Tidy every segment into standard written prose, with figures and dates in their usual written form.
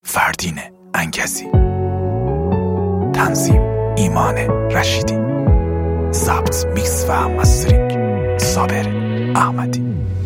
فردین انگزی، تنظیم ایمان رشیدی، ضبط میکس و مسترینگ صابر احمدی.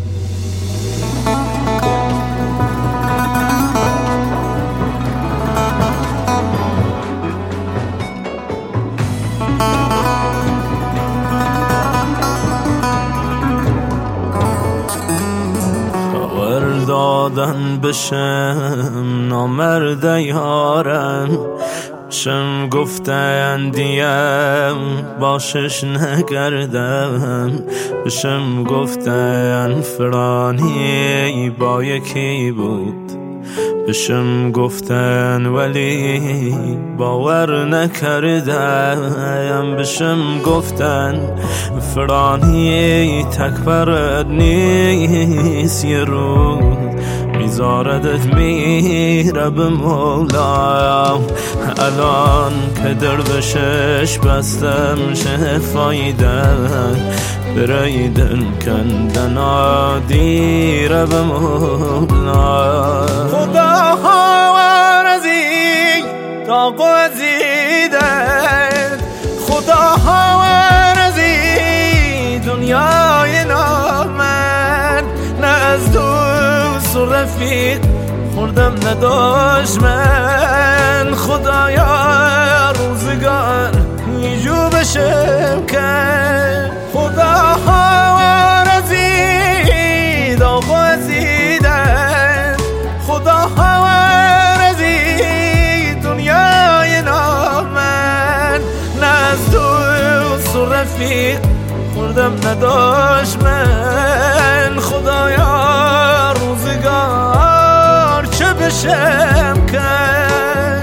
دادن بشم نامرد یارم، بشم گفتن دیم باشش نکردم، بشم گفتن فرانی با یکی بود، بشم گفتن ولی باور نکردم، بشم گفتن فرانی تکبرت نیست، یه روز میذاردت میره به مولا. الان که دروشش بستم شه فایده، برای دل کندن دیره به مولا. خدا ورزی تا قوزیدن، خدا ورزی دنیای نامن، نه از دوست و رفیق خوردم نداشت من، خدایا روزگار یجو بشم کن. خدا ورزی دا قوزیدن، خدا ورزی دنیای نامن، نه از دوست و رفیق خوردم نداشت من، خدایا روزگار چه بشم کرد.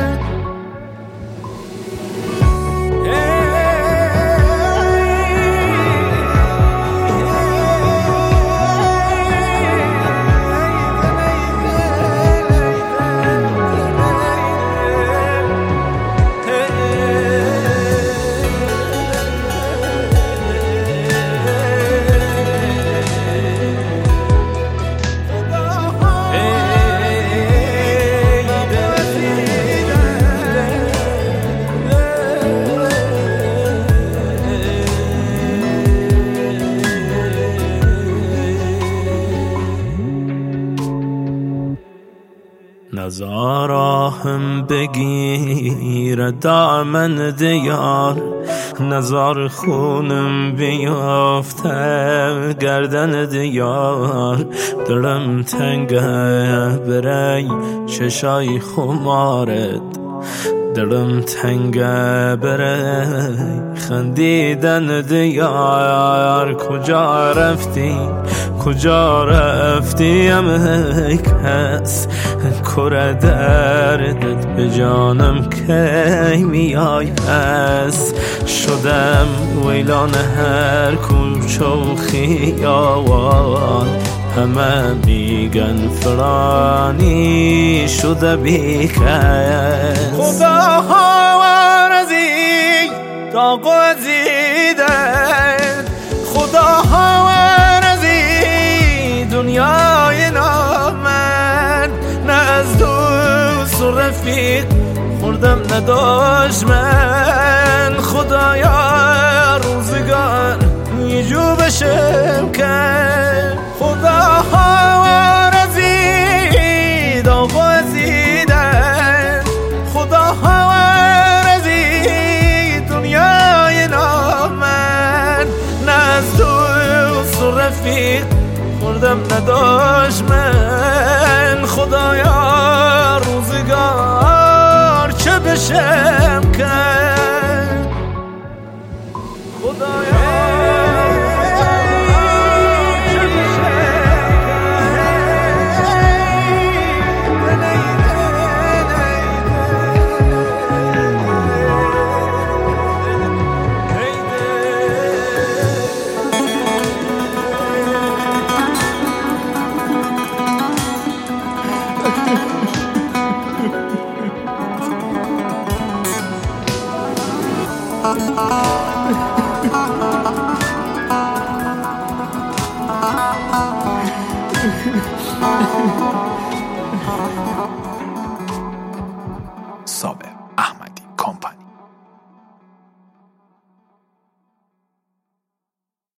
نزارهم بگیر دامن دیار، نزار خونم بیافته گردن دیار، دلم تنگه برای چشای خمارت، دلم تنگه برای خندیدن دیار. کجا رفتی کجا رفتی ای کس، کره دردت به جانم کی میای پس، شدم ویلان هر کوچه و خیابان، همه میگن فرانی شده بیکس. خدا ورزی تا قوزیدن، خدا ورزی دنیای نامن، نه از دوست و رفیق خوردم نداشت من، خدایا روزگار یجو بشم کن. خدا ورزی دا قوزیدن، خدا ورزی دنیای نامن، نه از دوست و رفیق خوردم نداشت من، خدایا روزگار چه بشم کن. خدایا صابر احمدی کمپانی.